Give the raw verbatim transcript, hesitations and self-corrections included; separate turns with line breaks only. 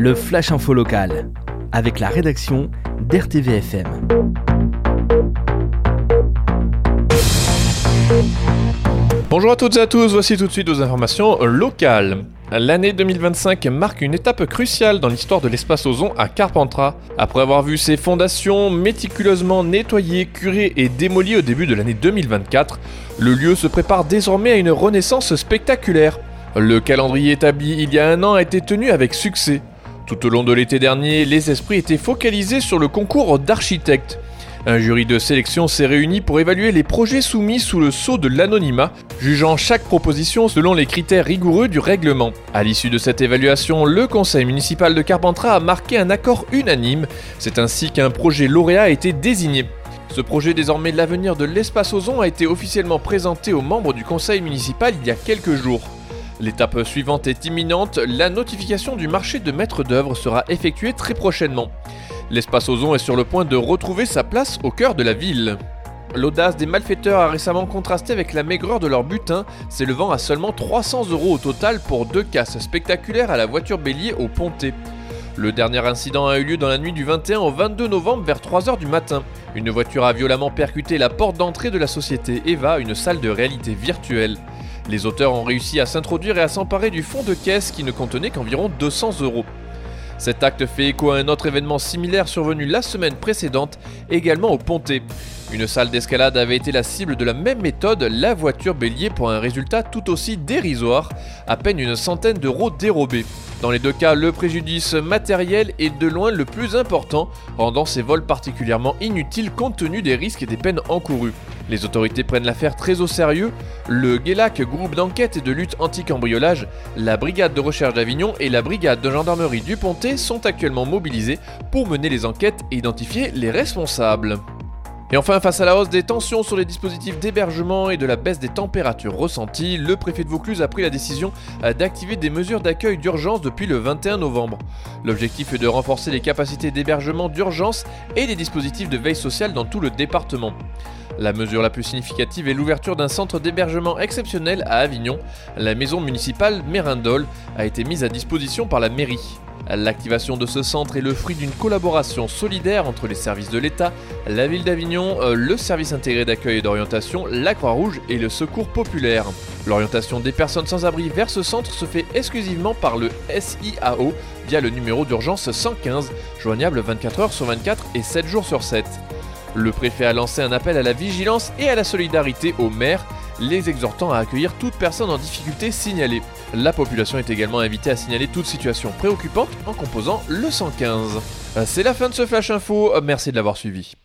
le Flash Info local, avec la rédaction d'R T V F M.
Bonjour à toutes et à tous, voici tout de suite vos informations locales. L'année deux mille vingt-cinq marque une étape cruciale dans l'histoire de l'espace Ozon à Carpentras. Après avoir vu ses fondations méticuleusement nettoyées, curées et démolies au début de l'année deux mille vingt-quatre, le lieu se prépare désormais à une renaissance spectaculaire. Le calendrier établi il y a un an a été tenu avec succès. Tout au long de l'été dernier, les esprits étaient focalisés sur le concours d'architectes. Un jury de sélection s'est réuni pour évaluer les projets soumis sous le sceau de l'anonymat, jugeant chaque proposition selon les critères rigoureux du règlement. À l'issue de cette évaluation, le conseil municipal de Carpentras a marqué un accord unanime. C'est ainsi qu'un projet lauréat a été désigné. Ce projet, désormais l'avenir de l'espace Ozon, a été officiellement présenté aux membres du conseil municipal il y a quelques jours. L'étape suivante est imminente, la notification du marché de maître d'œuvre sera effectuée très prochainement. L'espace Ozon est sur le point de retrouver sa place au cœur de la ville. L'audace des malfaiteurs a récemment contrasté avec la maigreur de leur butin, s'élevant à seulement trois cents euros au total pour deux casses spectaculaires à la voiture bélier au Pontet. Le dernier incident a eu lieu dans la nuit du vingt et un au vingt-deux novembre vers trois heures du matin. Une voiture a violemment percuté la porte d'entrée de la société Eva, une salle de réalité virtuelle. Les auteurs ont réussi à s'introduire et à s'emparer du fond de caisse qui ne contenait qu'environ deux cents euros. Cet acte fait écho à un autre événement similaire survenu la semaine précédente, également au Pontet. Une salle d'escalade avait été la cible de la même méthode, la voiture bélier, pour un résultat tout aussi dérisoire, à peine une centaine d'euros dérobés. Dans les deux cas, le préjudice matériel est de loin le plus important, rendant ces vols particulièrement inutiles compte tenu des risques et des peines encourues. Les autorités prennent l'affaire très au sérieux. Le GELAC, groupe d'enquête et de lutte anti-cambriolage, la brigade de recherche d'Avignon et la brigade de gendarmerie du Pontet sont actuellement mobilisés pour mener les enquêtes et identifier les responsables. Et enfin, face à la hausse des tensions sur les dispositifs d'hébergement et de la baisse des températures ressenties, le préfet de Vaucluse a pris la décision d'activer des mesures d'accueil d'urgence depuis le vingt et un novembre. L'objectif est de renforcer les capacités d'hébergement d'urgence et les dispositifs de veille sociale dans tout le département. La mesure la plus significative est l'ouverture d'un centre d'hébergement exceptionnel à Avignon. La maison municipale Mérindol a été mise à disposition par la mairie. L'activation de ce centre est le fruit d'une collaboration solidaire entre les services de l'État, la ville d'Avignon, le service intégré d'accueil et d'orientation, la Croix-Rouge et le Secours populaire. L'orientation des personnes sans abri vers ce centre se fait exclusivement par le S I A O via le numéro d'urgence cent quinze, joignable vingt-quatre heures sur vingt-quatre et sept jours sur sept. Le préfet a lancé un appel à la vigilance et à la solidarité aux maires, les exhortant à accueillir toute personne en difficulté signalée. La population est également invitée à signaler toute situation préoccupante en composant le cent quinze. C'est la fin de ce Flash Info, merci de l'avoir suivi.